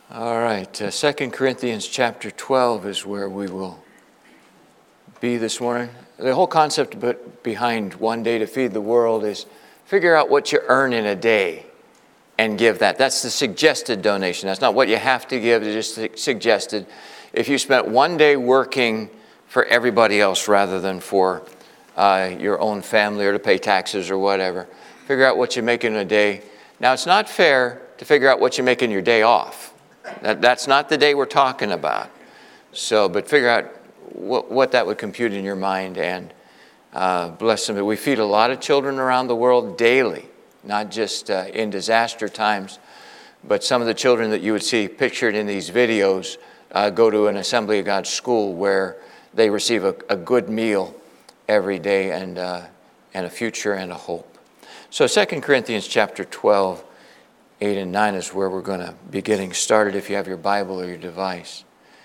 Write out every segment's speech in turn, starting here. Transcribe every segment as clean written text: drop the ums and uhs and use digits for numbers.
All right, 2 Corinthians chapter 12 is where we will be this morning. The whole concept behind One Day to Feed the World is figure out what you earn in a day and give that. That's the suggested donation. That's not what you have to give, it's just suggested. If you spent one day working for everybody else rather than for your own family or to pay taxes or whatever, figure out what you make in a day. Now, it's not fair to figure out what you make in your day off. That's not the day we're talking about. But figure out what that would compute in your mind and bless them. We feed a lot of children around the world daily, not just in disaster times, but some of the children that you would see pictured in these videos go to an Assembly of God school where they receive a good meal every day and a future and a hope. So 2 Corinthians chapter 12, 8 and 9 is where we're going to be getting started if you have your Bible or your device.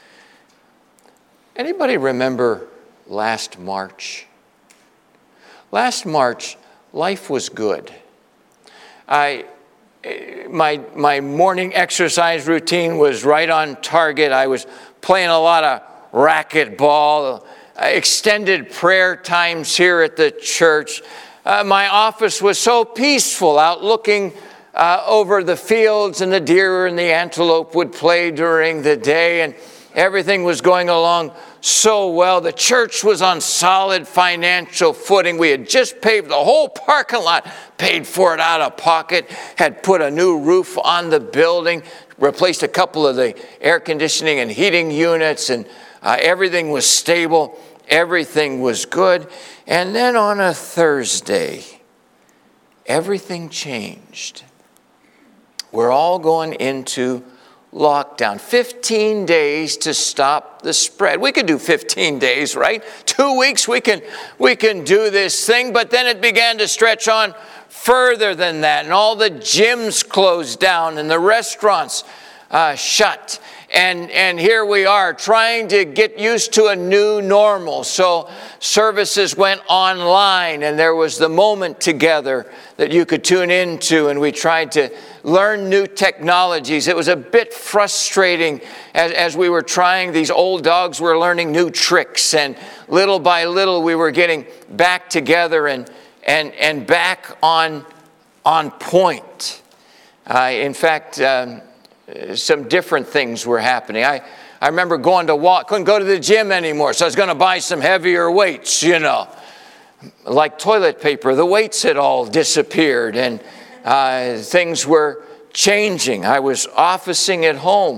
Anybody remember last March? Last March, life was good. My morning exercise routine was right on target. I was playing a lot of racquetball, extended prayer times here at the church. My office was so peaceful, out looking over the fields, and the deer and the antelope would play during the day, and everything was going along so well. The church was on solid financial footing. We had just paved the whole parking lot, paid for it out of pocket, had put a new roof on the building, replaced a couple of the air conditioning and heating units, and everything was stable. Everything was good. And then on a Thursday, everything changed. We're all going into lockdown. 15 days to stop the spread. We could do 15 days, right? 2 weeks, we can do this thing. But then it began to stretch on further than that. And all the gyms closed down and the restaurants shut. And here we are trying to get used to a new normal. So services went online, and there was the moment together that you could tune into, and we tried to learn new technologies. It was a bit frustrating as we were trying. These old dogs were learning new tricks, and little by little we were getting back together and back on point. In fact, some different things were happening. I remember going to walk, couldn't go to the gym anymore, so I was going to buy some heavier weights, like toilet paper. The weights had all disappeared, and things were changing. I was officing at home.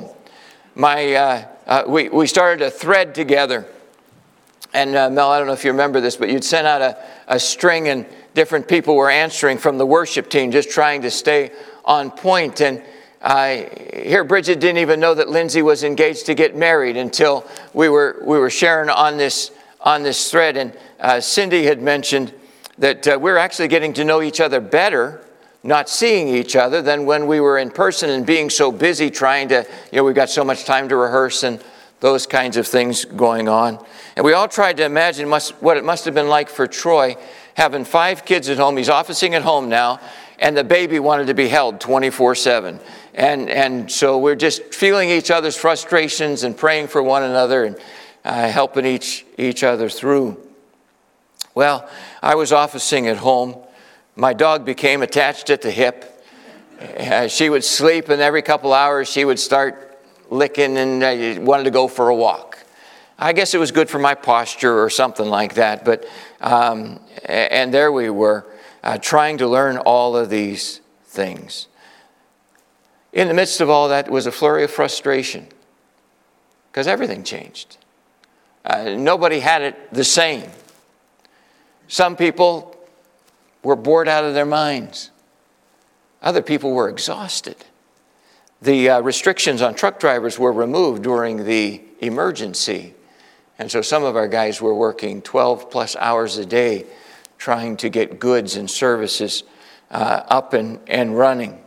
We started a thread together, and Mel, I don't know if you remember this, but you'd send out a string, and different people were answering from the worship team, just trying to stay on point. And here, Bridget didn't even know that Lindsay was engaged to get married until we were sharing on this thread. And Cindy had mentioned that we're actually getting to know each other better, not seeing each other, than when we were in person and being so busy trying to, we've got so much time to rehearse and those kinds of things going on. And we all tried to imagine what it must have been like for Troy, having 5 kids at home. He's officing at home now, and the baby wanted to be held 24/7. And so we're just feeling each other's frustrations and praying for one another and helping each other through. Well, I was officing at home. My dog became attached at the hip. She would sleep, and every couple hours she would start licking and wanted to go for a walk. I guess it was good for my posture or something like that. But and there we were, trying to learn all of these things. In the midst of all that was a flurry of frustration because everything changed. Nobody had it the same. Some people were bored out of their minds. Other people were exhausted. The restrictions on truck drivers were removed during the emergency. And so some of our guys were working 12 plus hours a day trying to get goods and services up and running.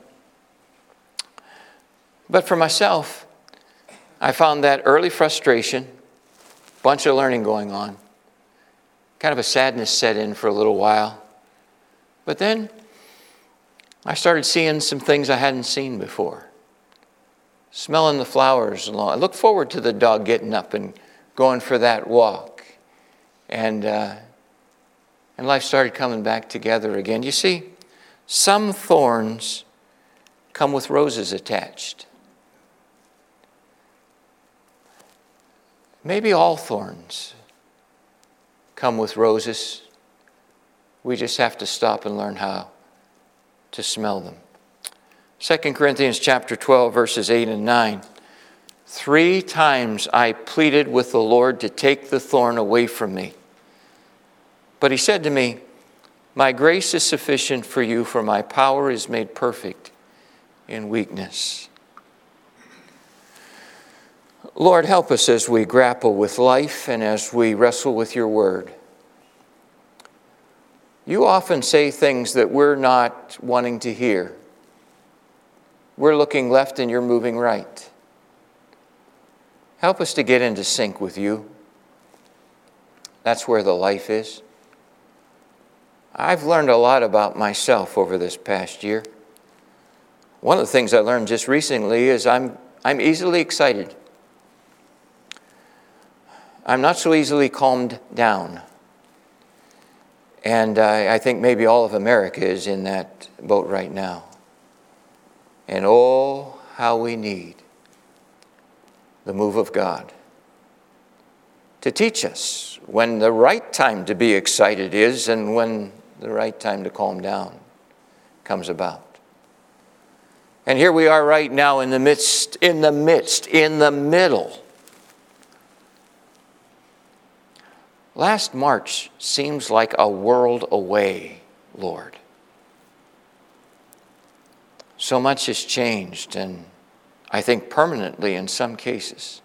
But for myself, I found that early frustration, bunch of learning going on, kind of a sadness set in for a little while. But then I started seeing some things I hadn't seen before. smelling the flowers along. I look forward to the dog getting up and going for that walk. And life started coming back together again. You see, some thorns come with roses attached. Maybe all thorns come with roses. We just have to stop and learn how to smell them. 2 Corinthians chapter 12, verses 8 and 9. 3 times I pleaded with the Lord to take the thorn away from me. But he said to me, my grace is sufficient for you, for my power is made perfect in weakness. Lord, help us as we grapple with life and as we wrestle with your word. You often say things that we're not wanting to hear. We're looking left and you're moving right. Help us to get into sync with you. That's where the life is. I've learned a lot about myself over this past year. One of the things I learned just recently is I'm easily excited. I'm not so easily calmed down. And I think maybe all of America is in that boat right now. And oh, how we need the move of God to teach us when the right time to be excited is and when the right time to calm down comes about. And here we are right now in the middle. Last March seems like a world away, Lord. So much has changed, and I think permanently in some cases.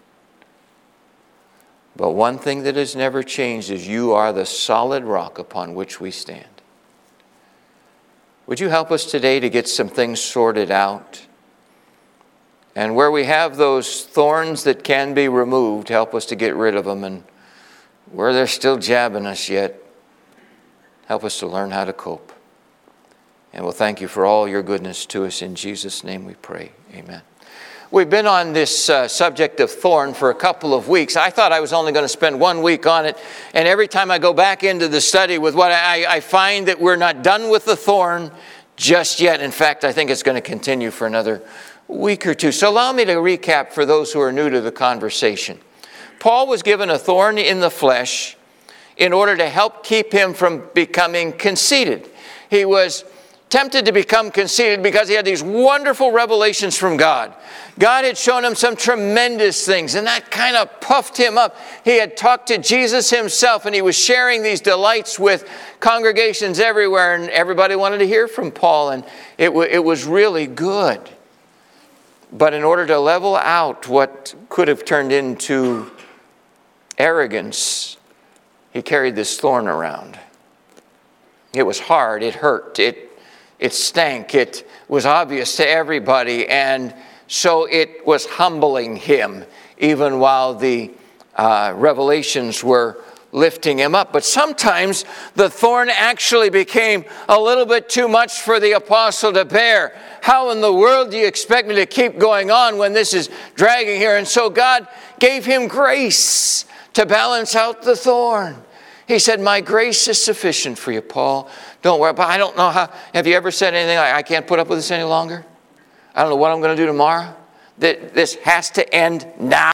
But one thing that has never changed is you are the solid rock upon which we stand. Would you help us today to get some things sorted out? And where we have those thorns that can be removed, help us to get rid of them. And where they're still jabbing us yet, help us to learn how to cope. And we'll thank you for all your goodness to us. In Jesus' name we pray. Amen. We've been on this subject of thorn for a couple of weeks. I thought I was only going to spend 1 week on it. And every time I go back into the study with what I find that we're not done with the thorn just yet. In fact, I think it's going to continue for another week or two. So allow me to recap for those who are new to the conversation. Paul was given a thorn in the flesh in order to help keep him from becoming conceited. He was tempted to become conceited because he had these wonderful revelations from God. God had shown him some tremendous things, and that kind of puffed him up. He had talked to Jesus himself, and he was sharing these delights with congregations everywhere, and everybody wanted to hear from Paul, and it was really good. But in order to level out what could have turned into arrogance, he carried this thorn around. It was hard, it hurt, it stank, it was obvious to everybody, and so it was humbling him, even while the revelations were lifting him up. But sometimes the thorn actually became a little bit too much for the apostle to bear. How in the world do you expect me to keep going on when this is dragging here? And so God gave him grace to balance out the thorn. He said, my grace is sufficient for you, Paul. Don't worry. But I don't know how. Have you ever said anything like, I can't put up with this any longer? I don't know what I'm going to do tomorrow. This has to end now.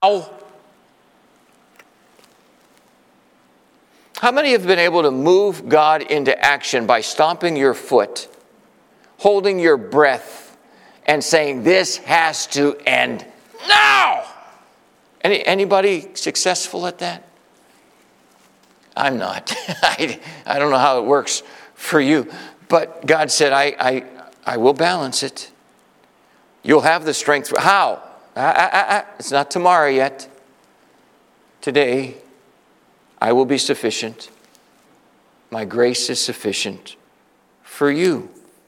How many have been able to move God into action by stomping your foot, holding your breath, and saying, this has to end now? Anybody successful at that? I'm not. I don't know how it works for you. But God said, I will balance it. You'll have the strength. How? It's not tomorrow yet. Today, I will be sufficient. My grace is sufficient for you.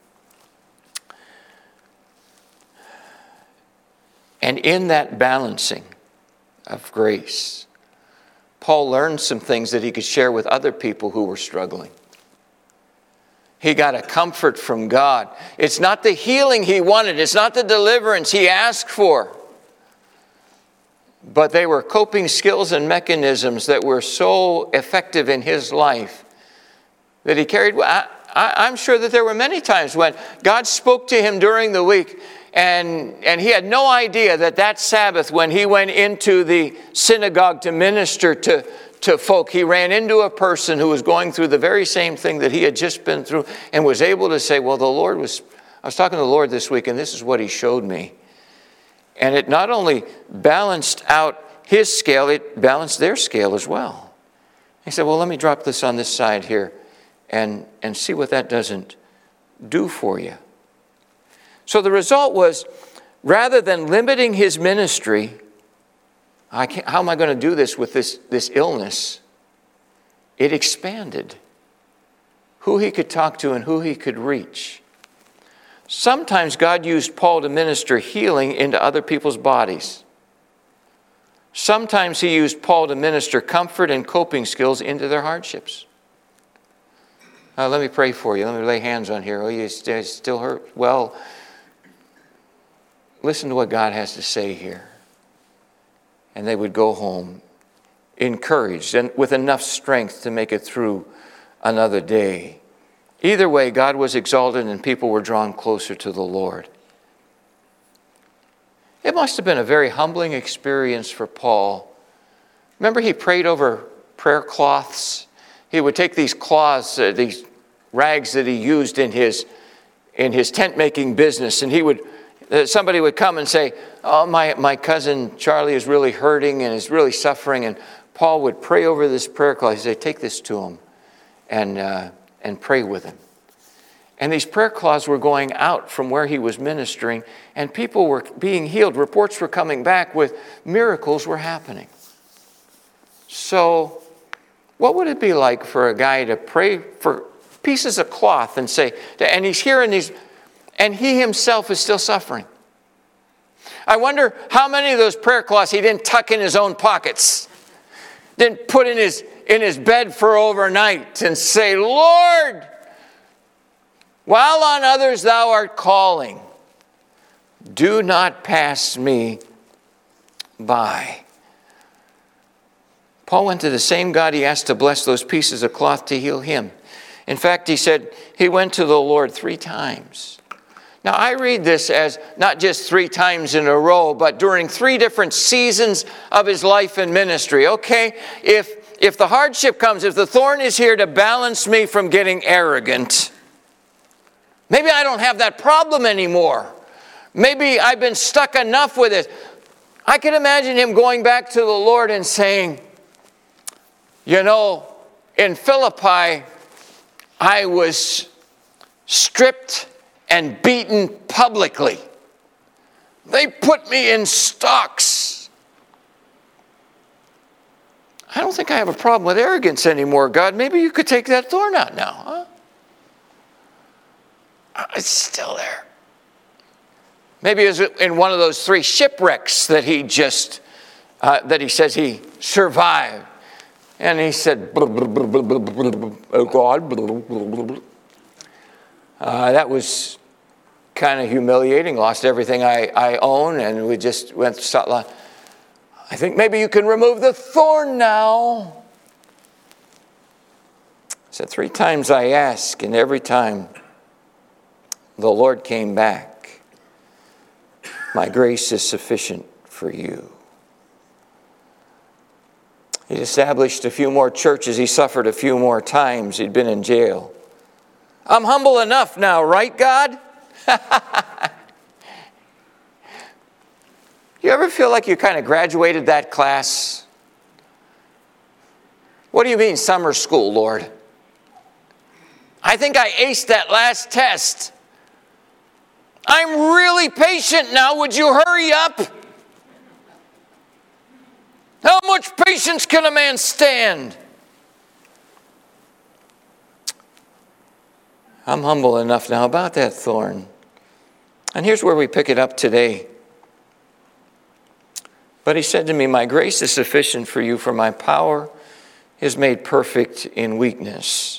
And in that balancing of grace, Paul learned some things that he could share with other people who were struggling. He got a comfort from God. It's not the healing he wanted. It's not the deliverance he asked for. but they were coping skills and mechanisms that were so effective in his life that he carried. I'm sure that there were many times when God spoke to him during the week, and he had no idea that Sabbath, when he went into the synagogue to minister to folk, he ran into a person who was going through the very same thing that he had just been through, and was able to say, well, I was talking to the Lord this week, and this is what he showed me. And it not only balanced out his scale, it balanced their scale as well. He said, well, let me drop this on this side here and see what that doesn't do for you. So the result was, rather than limiting his ministry, how am I going to do this with this illness? It expanded who he could talk to and who he could reach. Sometimes God used Paul to minister healing into other people's bodies. Sometimes he used Paul to minister comfort and coping skills into their hardships. Let me pray for you. Let me lay hands on here. Oh, you still hurt? Well, listen to what God has to say here. And they would go home encouraged and with enough strength to make it through another day. Either way, God was exalted and people were drawn closer to the Lord. It must have been a very humbling experience for Paul. Remember, he prayed over prayer cloths. He would take these cloths, these rags that he used in his tent-making business, and somebody would come and say, oh, my cousin Charlie is really hurting and is really suffering. And Paul would pray over this prayer cloth. He'd say, take this to him and pray with him. And these prayer cloths were going out from where he was ministering, and people were being healed. Reports were coming back with miracles were happening. So what would it be like for a guy to pray for pieces of cloth and say, and he's hearing these, and he himself is still suffering? I wonder how many of those prayer cloths he didn't tuck in his own pockets, didn't put in his bed for overnight and say, Lord, while on others thou art calling, do not pass me by. Paul went to the same God he asked to bless those pieces of cloth to heal him. In fact, he said he went to the Lord 3 times. Now, I read this as not just 3 times in a row, but during 3 different seasons of his life and ministry. Okay, if the hardship comes, if the thorn is here to balance me from getting arrogant, maybe I don't have that problem anymore. Maybe I've been stuck enough with it. I can imagine him going back to the Lord and saying, you know, in Philippi, I was stripped and beaten publicly. They put me in stocks. I don't think I have a problem with arrogance anymore, God. Maybe you could take that thorn out now, huh? It's still there. Maybe it was in one of those 3 shipwrecks that he says he survived. And he said, oh God, that was kind of humiliating. Lost everything I own, and we just went to I think maybe you can remove the thorn now. I said 3 times I asked, and every time the Lord came back. My grace is sufficient for you. He'd established a few more churches. He suffered a few more times. He'd been in jail. I'm humble enough now, right, God? You ever feel like you kind of graduated that class? What do you mean, summer school, Lord? I think I aced that last test. I'm really patient now. Would you hurry up? How much patience can a man stand? I'm humble enough now about that thorn. And here's where we pick it up today. But he said to me, my grace is sufficient for you, for my power is made perfect in weakness.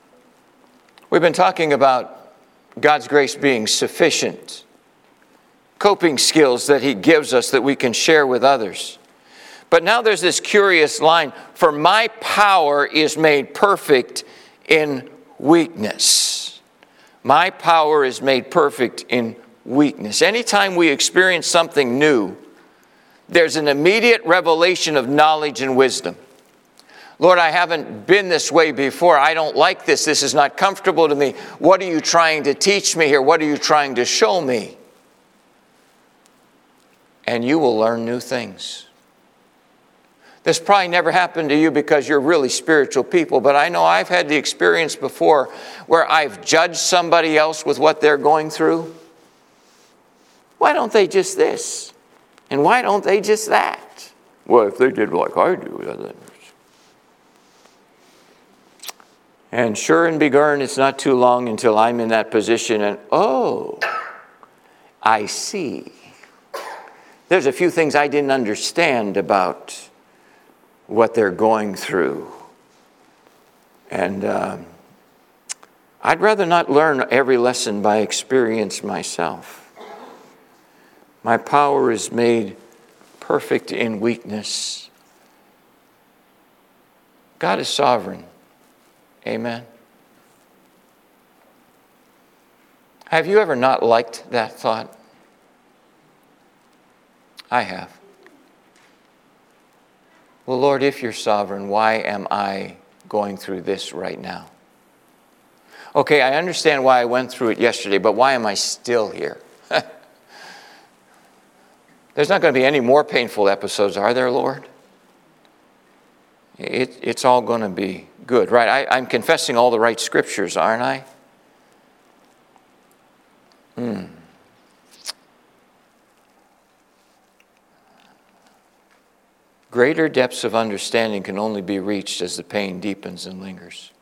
We've been talking about God's grace being sufficient coping skills that he gives us that we can share with others. But now there's this curious line, for my power is made perfect in weakness. My power is made perfect in weakness. Anytime we experience something new, there's an immediate revelation of knowledge and wisdom. Lord, I haven't been this way before. I don't like this. This is not comfortable to me. What are you trying to teach me here? What are you trying to show me? And you will learn new things. This probably never happened to you because you're really spiritual people, but I know I've had the experience before where I've judged somebody else with what they're going through. Why don't they just this? And why don't they just that? Well, if they did like I do, then. And sure and begurn, it's not too long until I'm in that position and, oh, I see. There's a few things I didn't understand about what they're going through. And I'd rather not learn every lesson by experience myself. My power is made perfect in weakness. God is sovereign. Amen. Have you ever not liked that thought? I have. Well, Lord, if you're sovereign, why am I going through this right now? Okay, I understand why I went through it yesterday, but why am I still here? There's not going to be any more painful episodes, are there, Lord? It's all going to be good, right? I'm confessing all the right scriptures, aren't I? Greater depths of understanding can only be reached as the pain deepens and lingers.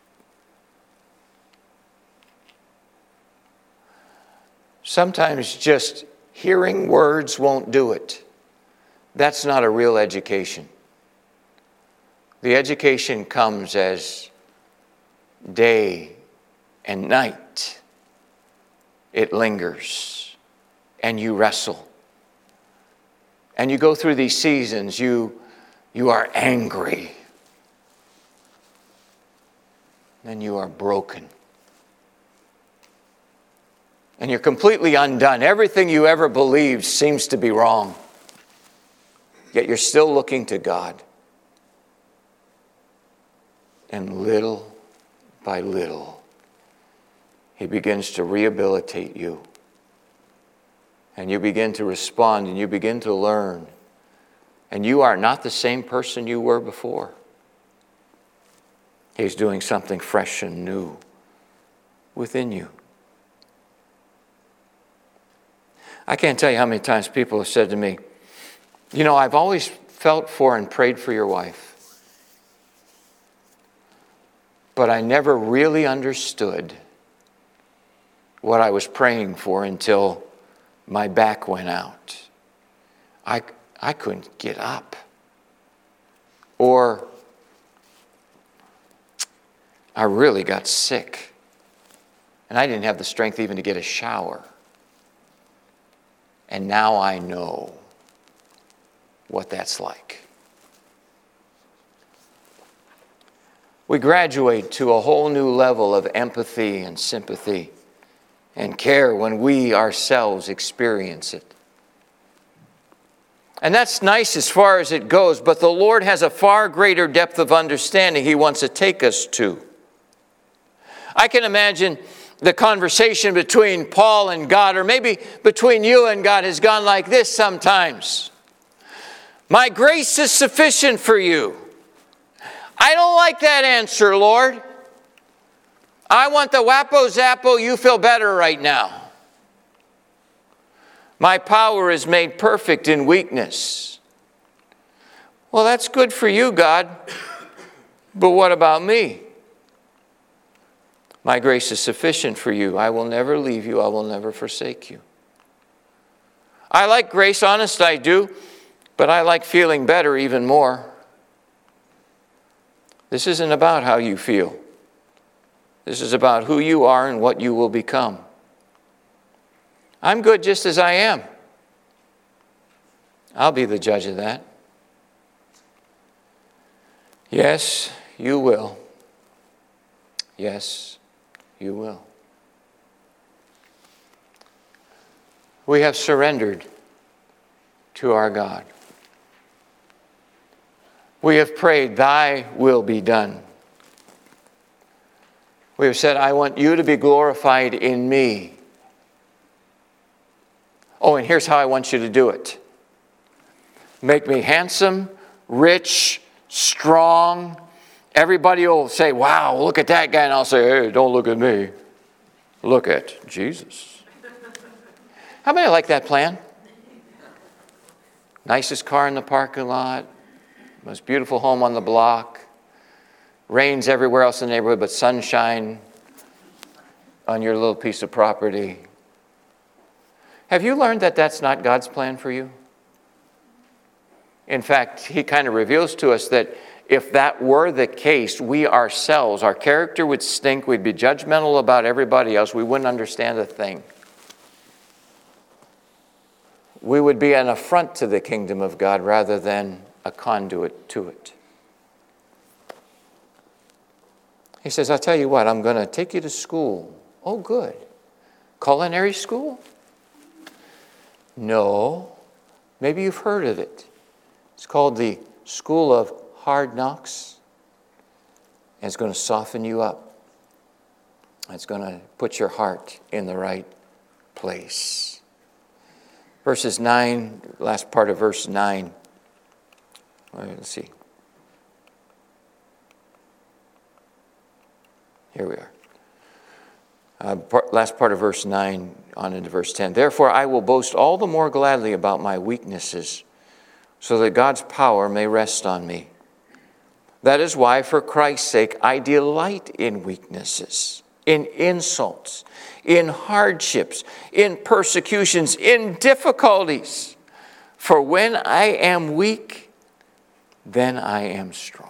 Sometimes just hearing words won't do it. That's not a real education. The education comes as day and night. It lingers, and you wrestle. And you go through these seasons, you are angry. Then you are broken. And you're completely undone. Everything you ever believed seems to be wrong. Yet you're still looking to God. And little by little, He begins to rehabilitate you. And you begin to respond and you begin to learn. And you are not the same person you were before. He's doing something fresh and new within you. I can't tell you how many times people have said to me, you know, I've always felt for and prayed for your wife. But I never really understood what I was praying for until my back went out. I couldn't get up. Or I really got sick. And I didn't have the strength even to get a shower. And now I know what that's like. We graduate to a whole new level of empathy and sympathy and care when we ourselves experience it. And that's nice as far as it goes, but the Lord has a far greater depth of understanding He wants to take us to. I can imagine the conversation between Paul and God, or maybe between you and God, has gone like this sometimes. My grace is sufficient for you. I don't like that answer, Lord. I want the whappo zappo, you feel better right now. My power is made perfect in weakness. Well, that's good for you, God. But what about me? My grace is sufficient for you. I will never leave you. I will never forsake you. I like grace, honest I do, but I like feeling better even more. This isn't about how you feel. This is about who you are and what you will become. I'm good just as I am. I'll be the judge of that. Yes, you will. Yes, you will. We have surrendered to our God. We have prayed, thy will be done. We have said, I want you to be glorified in me. Oh, and here's how I want you to do it. Make me handsome, rich, strong. Everybody will say, wow, look at that guy. And I'll say, hey, don't look at me. Look at Jesus. How many like that plan? Nicest car in the parking lot. Most beautiful home on the block. Rains everywhere else in the neighborhood, but sunshine on your little piece of property. Have you learned that that's not God's plan for you? In fact, he kind of reveals to us that if that were the case, we ourselves, our character would stink, we'd be judgmental about everybody else, we wouldn't understand a thing. We would be an affront to the kingdom of God rather than a conduit to it. He says, I'll tell you what, I'm going to take you to school. Oh, good. Culinary school? No. Maybe you've heard of it. It's called the School of Hard Knocks. And it's going to soften you up. It's going to put your heart in the right place. Verses 9, last part of verse 9. All right, let's see. Here we are. Last part of verse 9 on into verse 10. Therefore I will boast all the more gladly about my weaknesses, so that God's power may rest on me. That is why, for Christ's sake, I delight in weaknesses, in insults, in hardships, in persecutions, in difficulties. For when I am weak, then I am strong.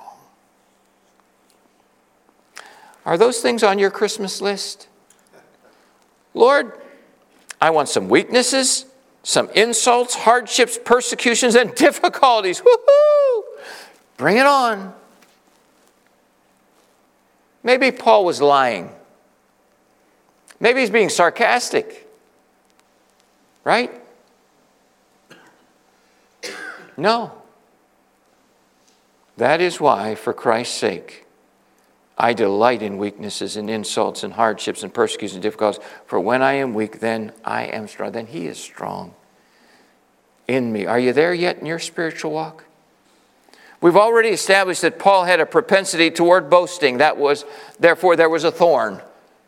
Are those things on your Christmas list? Lord, I want some weaknesses, some insults, hardships, persecutions, and difficulties. Woohoo! Bring it on. Maybe Paul was lying. Maybe he's being sarcastic. Right? No. That is why, for Christ's sake, I delight in weaknesses and insults and hardships and persecutions and difficulties. For when I am weak, then I am strong. Then he is strong in me. Are you there yet in your spiritual walk? We've already established that Paul had a propensity toward boasting. Therefore, there was a thorn.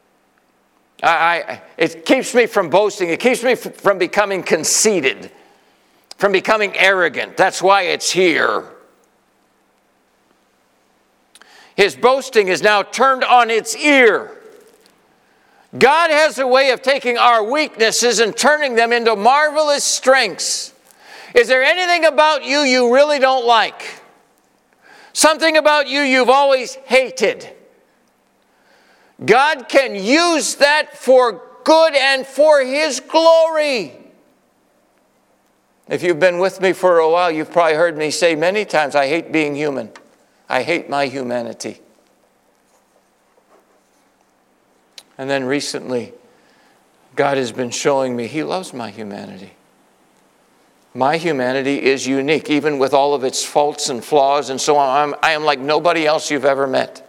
It keeps me from boasting. It keeps me from becoming conceited, from becoming arrogant. That's why it's here. His boasting is now turned on its ear. God has a way of taking our weaknesses and turning them into marvelous strengths. Is there anything about you you really don't like? Something about you you've always hated? God can use that for good and for His glory. If you've been with me for a while, you've probably heard me say many times, I hate being human. I hate my humanity. And then recently, God has been showing me He loves my humanity. My humanity is unique, even with all of its faults and flaws and so on. I am like nobody else you've ever met.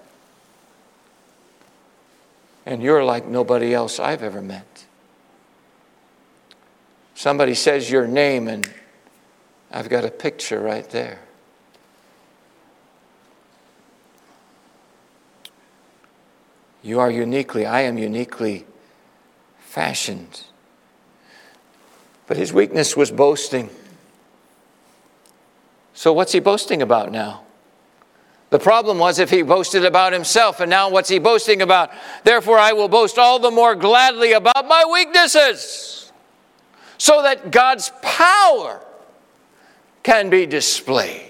And you're like nobody else I've ever met. Somebody says your name and I've got a picture right there. I am uniquely fashioned. But his weakness was boasting. So what's he boasting about now? The problem was if he boasted about himself, and now what's he boasting about? Therefore I will boast all the more gladly about my weaknesses, so that God's power can be displayed.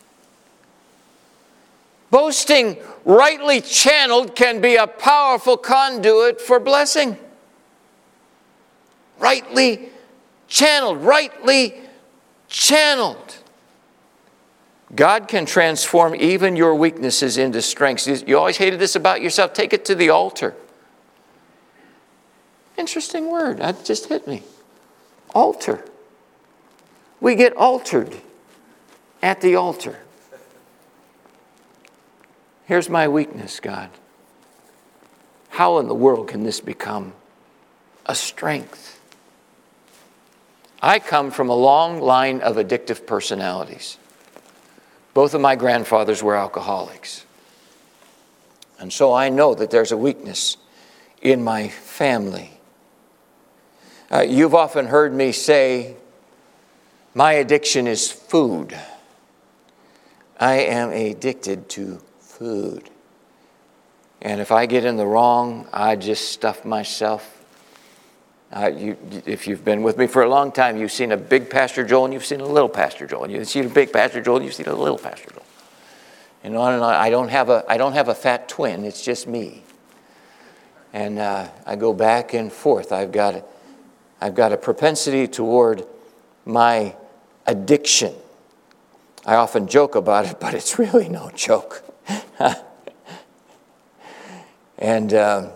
Boasting, rightly channeled, can be a powerful conduit for blessing. Rightly channeled, rightly channeled. God can transform even your weaknesses into strengths. You always hated this about yourself. Take it to the altar. Interesting word. That just hit me. Altar. We get altered at the altar. Here's my weakness, God. How in the world can this become a strength? I come from a long line of addictive personalities. Both of my grandfathers were alcoholics. And so I know that there's a weakness in my family. You've often heard me say, my addiction is food. I am addicted to food. And if I get in the wrong, I just stuff myself. If you've been with me for a long time, you've seen a big Pastor Joel and you've seen a little Pastor Joel. And you've seen a big Pastor Joel and you've seen a little Pastor Joel. And on and on. I don't have a fat twin. It's just me. And I go back and forth. I've got a propensity toward my addiction. I often joke about it, but it's really no joke. And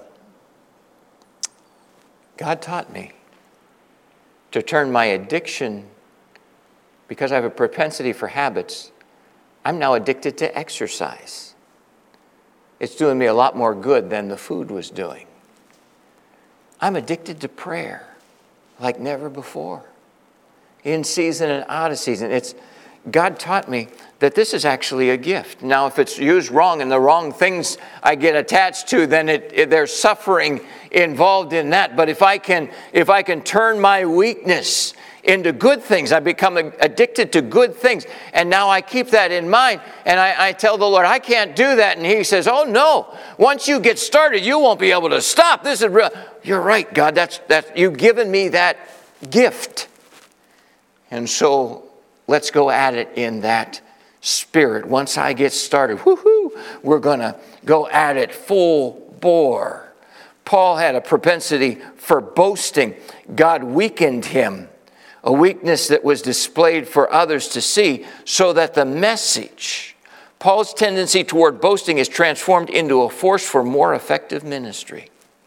God taught me to turn my addiction, because I have a propensity for habits, I'm now addicted to exercise. It's doing me a lot more good than the food was doing. I'm addicted to prayer like never before. In season and out of season. God taught me that this is actually a gift. Now, if it's used wrong and the wrong things I get attached to, then there's suffering involved in that. But if I can turn my weakness into good things, I become addicted to good things. And now I keep that in mind. And I tell the Lord, I can't do that. And He says, oh no, once you get started, you won't be able to stop. This is real. You're right, God. That's you've given me that gift. And so let's go at it in that spirit. Once I get started, we're going to go at it full bore. Paul had a propensity for boasting. God weakened him, a weakness that was displayed for others to see, so that the message, Paul's tendency toward boasting, is transformed into a force for more effective ministry.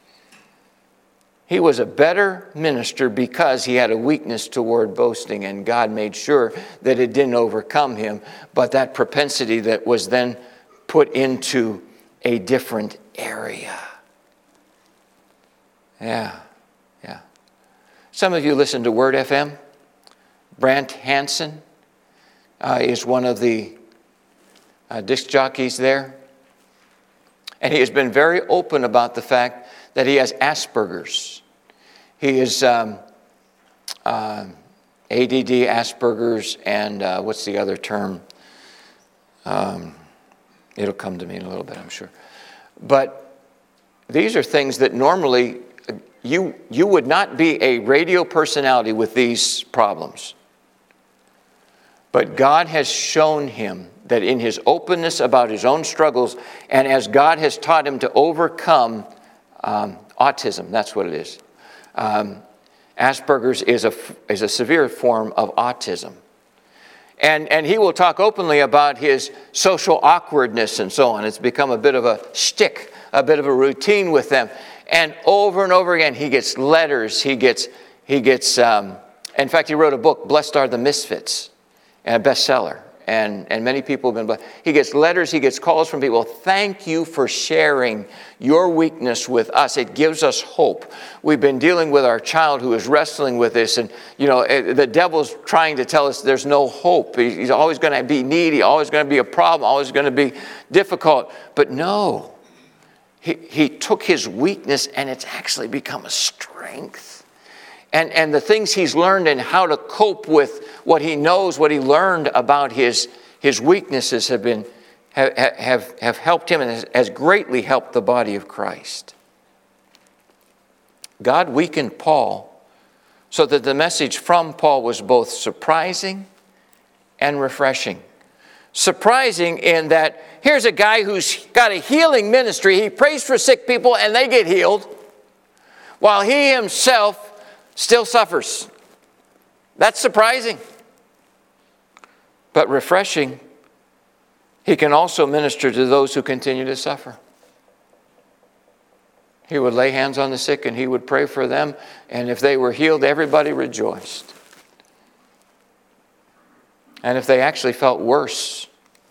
He was a better minister because he had a weakness toward boasting, and God made sure that it didn't overcome him, but that propensity that was then put into a different area. Yeah. Some of you listen to Word FM. Brant Hansen is one of the disc jockeys there. And he has been very open about the fact that he has Asperger's. He is ADD, Asperger's, and what's the other term? It'll come to me in a little bit, I'm sure. But these are things that normally you would not be a radio personality with these problems. But God has shown him that in his openness about his own struggles, and as God has taught him to overcome autism, that's what it is. Asperger's is a severe form of autism. And he will talk openly about his social awkwardness and so on. It's become a bit of a shtick, a bit of a routine with them. And over again, he gets letters. He gets. In fact, he wrote a book, Blessed Are the Misfits, and a bestseller. And many people have been blessed. He gets letters, he gets calls from people. Thank you for sharing your weakness with us. It gives us hope. We've been dealing with our child who is wrestling with this. And, the devil's trying to tell us there's no hope. He's always going to be needy, always going to be a problem, always going to be difficult. But no, he took his weakness and it's actually become a strength. And the things he's learned and how to cope with what he knows, what he learned about his weaknesses have helped him and has greatly helped the body of Christ. God weakened Paul so that the message from Paul was both surprising and refreshing. Surprising in that here's a guy who's got a healing ministry. He prays for sick people and they get healed, while he himself still suffers. That's surprising. but refreshing. He can also minister to those who continue to suffer. He would lay hands on the sick and he would pray for them. And if they were healed, everybody rejoiced. And if they actually felt worse,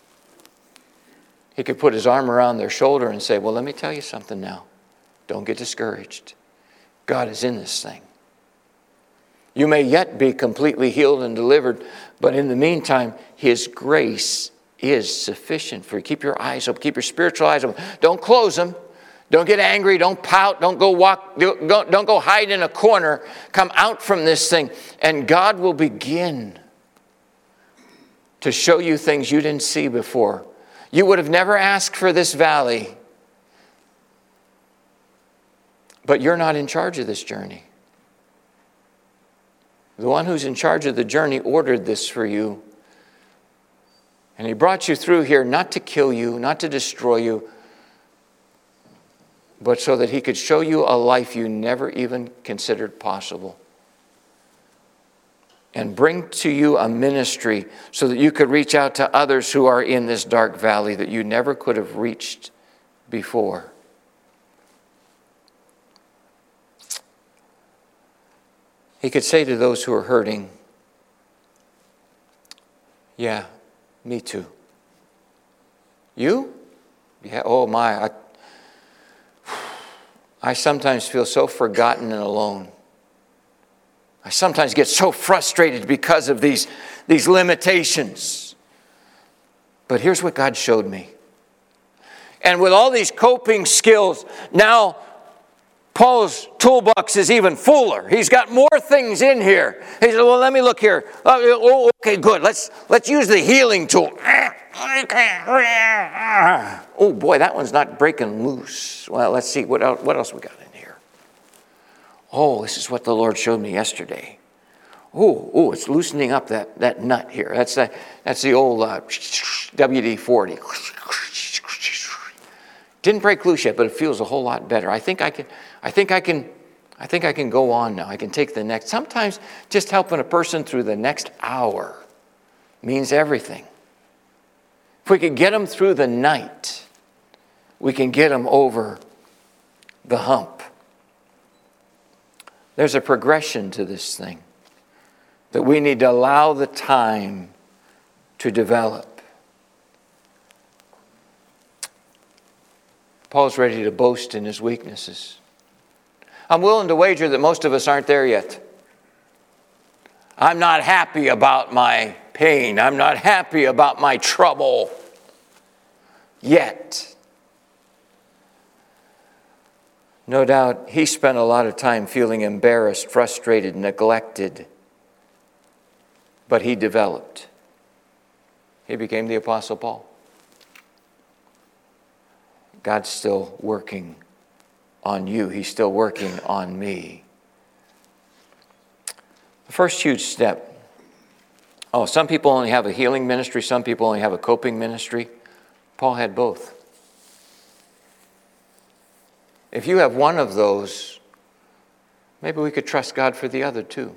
he could put his arm around their shoulder and say, well, let me tell you something now. Don't get discouraged. God is in this thing. You may yet be completely healed and delivered, but in the meantime, His grace is sufficient for you. Keep your eyes open. Keep your spiritual eyes open. Don't close them. Don't get angry. Don't pout. Don't go hide in a corner. Come out from this thing, and God will begin to show you things you didn't see before. You would have never asked for this valley, but you're not in charge of this journey. The one who's in charge of the journey ordered this for you. And He brought you through here not to kill you, not to destroy you, but so that He could show you a life you never even considered possible. And bring to you a ministry so that you could reach out to others who are in this dark valley that you never could have reached before. He could say to those who are hurting, yeah, me too. You? Yeah, oh my, I sometimes feel so forgotten and alone. I sometimes get so frustrated because of these limitations. But here's what God showed me. And with all these coping skills, now Paul's toolbox is even fuller. He's got more things in here. He said, well, let me look here. Oh, okay, good. Let's use the healing tool. Oh, boy, that one's not breaking loose. Well, let's see. What else we got in here? Oh, this is what the Lord showed me yesterday. Oh, it's loosening up that nut here. That's the old WD-40. Didn't break loose yet, but it feels a whole lot better. I think I can go on now. I can take the next. Sometimes just helping a person through the next hour means everything. If we can get them through the night, we can get them over the hump. There's a progression to this thing that we need to allow the time to develop. Paul's ready to boast in his weaknesses. I'm willing to wager that most of us aren't there yet. I'm not happy about my pain. I'm not happy about my trouble yet. No doubt he spent a lot of time feeling embarrassed, frustrated, neglected. But he developed. He became the Apostle Paul. God's still working on you. He's still working on me. The first huge step. Some people only have a healing ministry. Some people only have a coping ministry. Paul had both. If you have one of those, maybe we could trust God for the other too.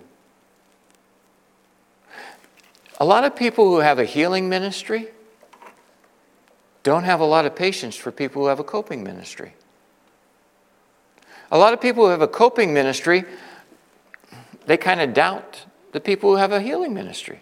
A lot of people who have a healing ministry don't have a lot of patience for people who have a coping ministry. A lot of people who have a coping ministry, they kind of doubt the people who have a healing ministry.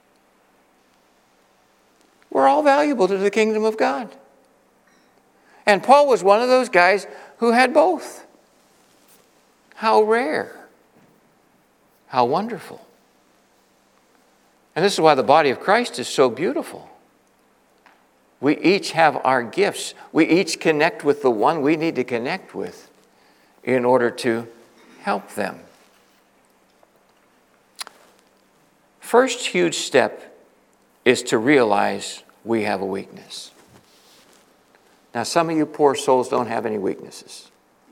We're all valuable to the kingdom of God. And Paul was one of those guys who had both. How rare. How wonderful. And this is why the body of Christ is so beautiful. We each have our gifts. We each connect with the one we need to connect with in order to help them. First huge step is to realize we have a weakness. Now, some of you poor souls don't have any weaknesses.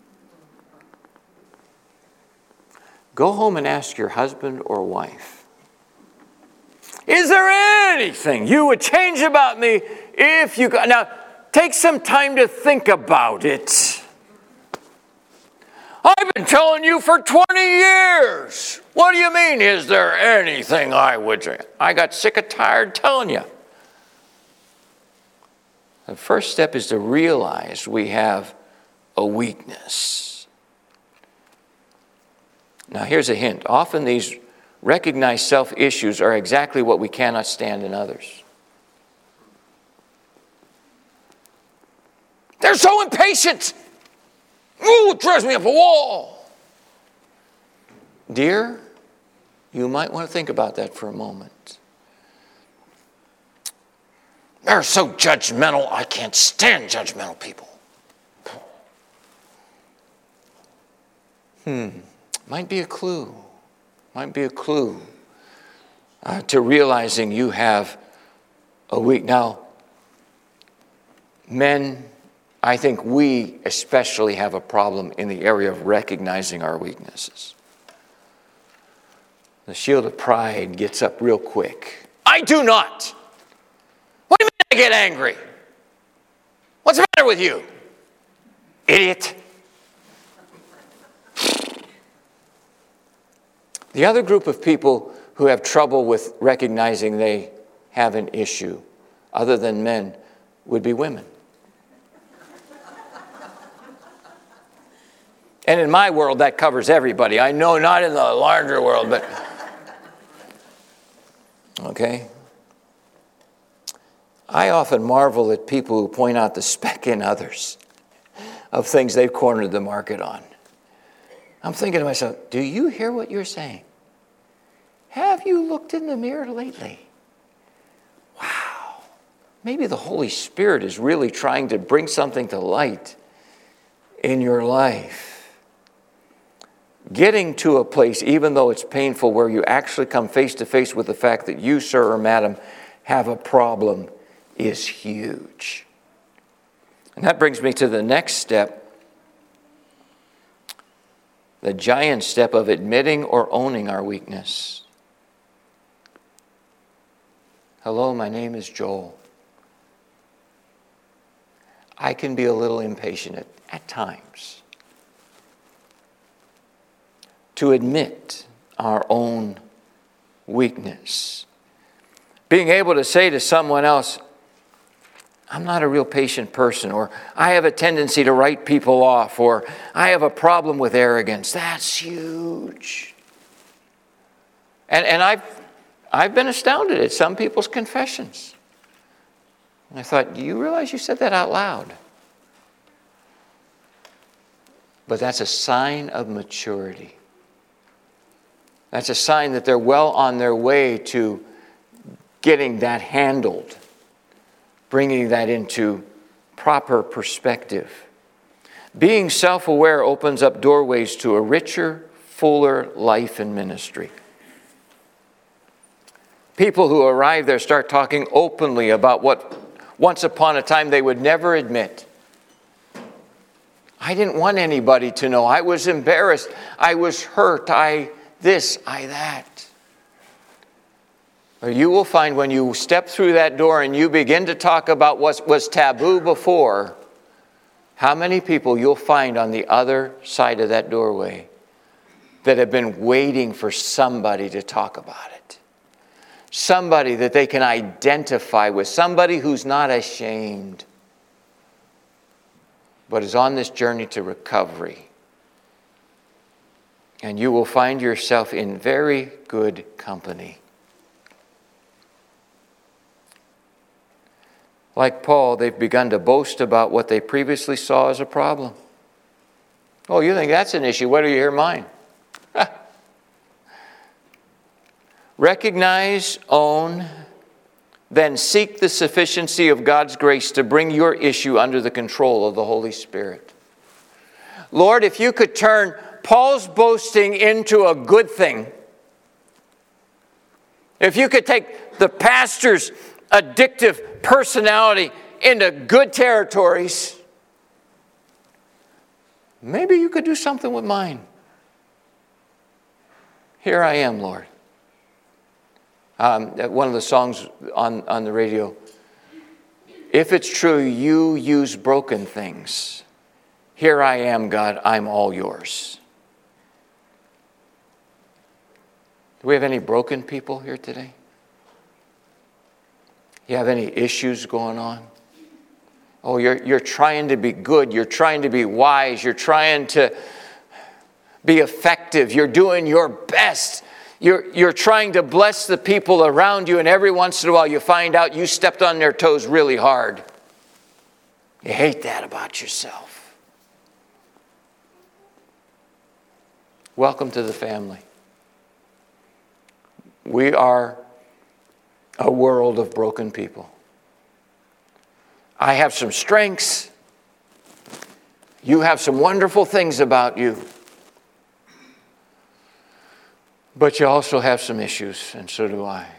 Go home and ask your husband or wife, is there anything you would change about me if you got... Now, take some time to think about it. I've been telling you for 20 years. What do you mean, is there anything I would say? I got sick and tired telling you. The first step is to realize we have a weakness. Now, here's a hint. Often these recognized self-issues are exactly what we cannot stand in others. They're so impatient. Ooh, it drives me up a wall. Dear, you might want to think about that for a moment. They're so judgmental. I can't stand judgmental people. Might be a clue. Might be a clue to realizing you have a weak. Now, men, I think we especially have a problem in the area of recognizing our weaknesses. The shield of pride gets up real quick. I do not. What do you mean I get angry? What's the matter with you? Idiot. The other group of people who have trouble with recognizing they have an issue, other than men, would be women. And in my world, that covers everybody. I know not in the larger world, but... Okay? I often marvel at people who point out the speck in others of things they've cornered the market on. I'm thinking to myself, do you hear what you're saying? Have you looked in the mirror lately? Wow. Maybe the Holy Spirit is really trying to bring something to light in your life. Getting to a place, even though it's painful, where you actually come face to face with the fact that you, sir or madam, have a problem is huge. And that brings me to the next step. The giant step of admitting or owning our weakness. Hello, my name is Joel. I can be a little impatient at times. To admit our own weakness. Being able to say to someone else, I'm not a real patient person, or I have a tendency to write people off, or I have a problem with arrogance. That's huge. And I've been astounded at some people's confessions. And I thought, do you realize you said that out loud? But that's a sign of maturity. That's a sign that they're well on their way to getting that handled. Bringing that into proper perspective. Being self-aware opens up doorways to a richer, fuller life in ministry. People who arrive there start talking openly about what once upon a time they would never admit. I didn't want anybody to know. I was embarrassed. I was hurt. I this, I that. Or you will find when you step through that door and you begin to talk about what was taboo before, how many people you'll find on the other side of that doorway that have been waiting for somebody to talk about it. Somebody that they can identify with. Somebody who's not ashamed, but is on this journey to recovery. And you will find yourself in very good company. Like Paul, they've begun to boast about what they previously saw as a problem. Oh, you think that's an issue? Wait till you hear mine. Recognize, own, then seek the sufficiency of God's grace to bring your issue under the control of the Holy Spirit. Lord, if you could turn Paul's boasting into a good thing, if you could take the pastor's addictive personality into good territories, maybe you could do something with mine. Here I am, Lord. One of the songs on the radio, if it's true you use broken things, Here I am, God, I'm all yours. Do we have any broken people here today? You have any issues going on? Oh, you're trying to be good. You're trying to be wise. You're trying to be effective. You're doing your best. You're trying to bless the people around you, and every once in a while you find out you stepped on their toes really hard. You hate that about yourself. Welcome to the family. We are a world of broken people. I have some strengths. You have some wonderful things about you. But you also have some issues, and so do I.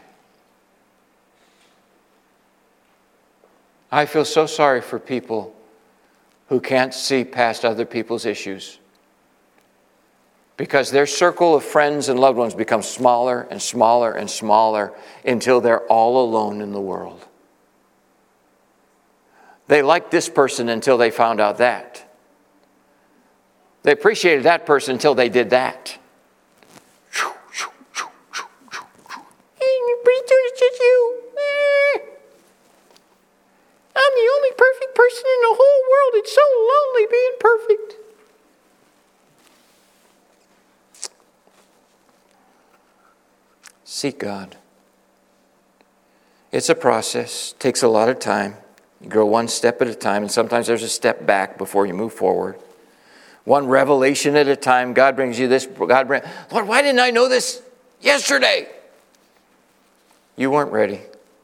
I feel so sorry for people who can't see past other people's issues, because their circle of friends and loved ones becomes smaller and smaller and smaller until they're all alone in the world. They liked this person until they found out that. They appreciated that person until they did that. I'm the only perfect person in the whole world. It's so lonely being perfect. Seek God. It's a process. It takes a lot of time. You grow one step at a time, and sometimes there's a step back before you move forward. One revelation at a time. God brings you this. Lord, why didn't I know this yesterday? You weren't ready.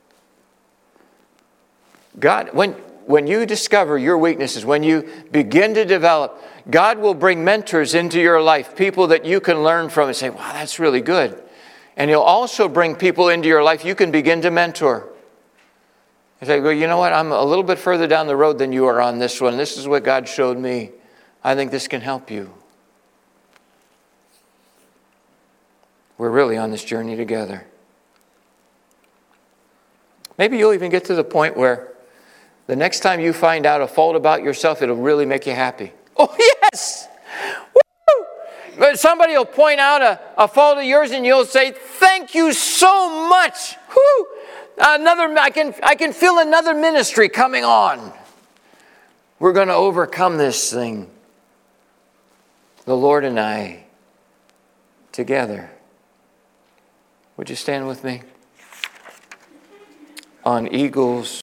God, when you discover your weaknesses, when you begin to develop, God will bring mentors into your life, people that you can learn from and say, wow, that's really good. And He'll also bring people into your life you can begin to mentor. You say, well, you know what? I'm a little bit further down the road than you are on this one. This is what God showed me. I think this can help you. We're really on this journey together. Maybe you'll even get to the point where the next time you find out a fault about yourself, it'll really make you happy. Oh, yes! Woo! But somebody will point out a fault of yours and you'll say, thank you so much. Woo! I can feel another ministry coming on. We're going to overcome this thing. The Lord and I together. Would you stand with me? On Eagles